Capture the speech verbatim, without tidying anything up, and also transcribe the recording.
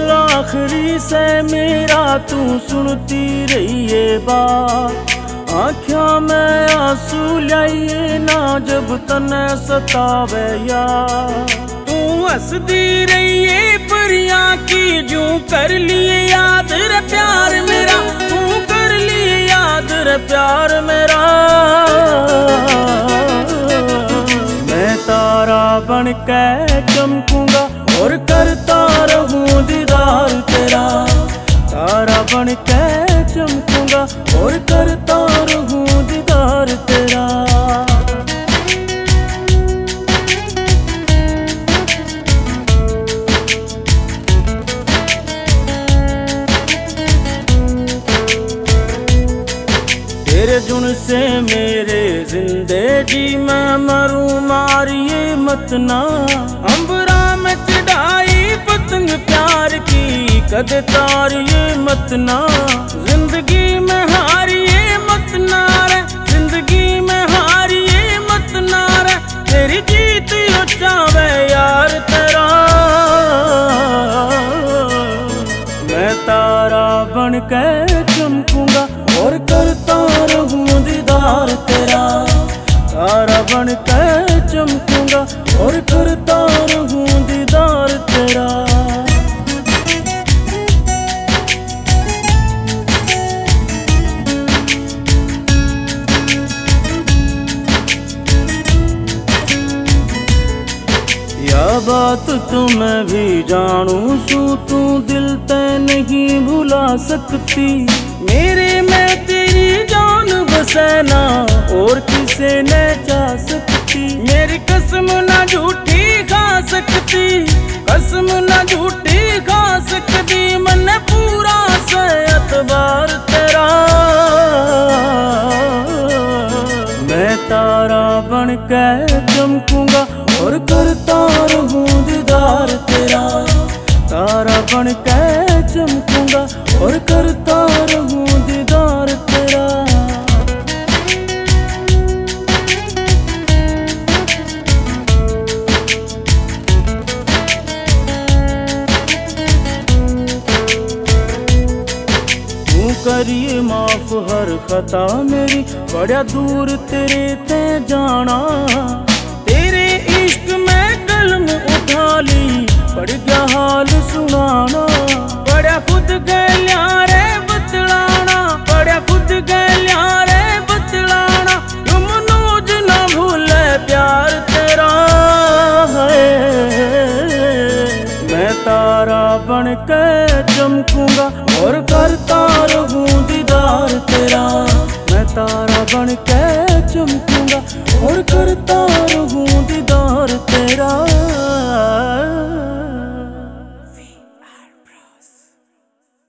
बोल आखिरी से मेरा तू सुनती रहिए बात। आँखिया में आंसू लाइए ना जब तने सतावे यार। तू हंसती रहिए परियां की जू कर लिए याद रे प्यार मेरा। तू कर लिए याद रे प्यार मेरा। मैं तारा बन के चमकूंगा और करता रहूं दीदार तेरा। तारा बन के चमकूंगा और करता रहूं दीदार तेरा। तेरे जुन से मेरे जिंदे जी मैं मरूं मारिए मत ना। अंबरा में चढ़ाई पतंग प्यार की कद तारिए मत ना। जिंदगी में हारिए मत ना रे। जिंदगी में हारिए मत ना रे। तेरी जीत यो चावे यार तेरा। मैं तारा बन के चमकूंगा और करता रहूं दीदार तेरा। तारा बन के चमकूंगा और करता रहूं दीदार तेरा। या बात तो मैं भी जानू सू तू दिल ते नहीं भुला सकती। मेरे में तेरी जान बसेना और किसे न जा सकती। मेरी कसम ना झूठी खा सकती। कसम ना झूठी खा सकती। मन पूरा से एतबार तेरा। मैं तारा बन के चमकूंगा और करता रहूं दीदार तेरा। तारा बन के चमकूंगा और करता रहूं दीदार तेरा। तू करिए माफ हर खता मेरी बड़ा दूर तेरे ते जाना। तेरे इश्क में कलम उठा ली पड़ गया हाल सुनाना। बड़ा खुद गलिया रे बतलाना। बड़ा खुद गलिया रे बतलाना। तुम मनोज ना भूले प्यार तेरा है। मैं तारा बन के चमकूंगा और करता रहूं दीदार तेरा। मैं तारा बन के चमकूंगा और करता रहूं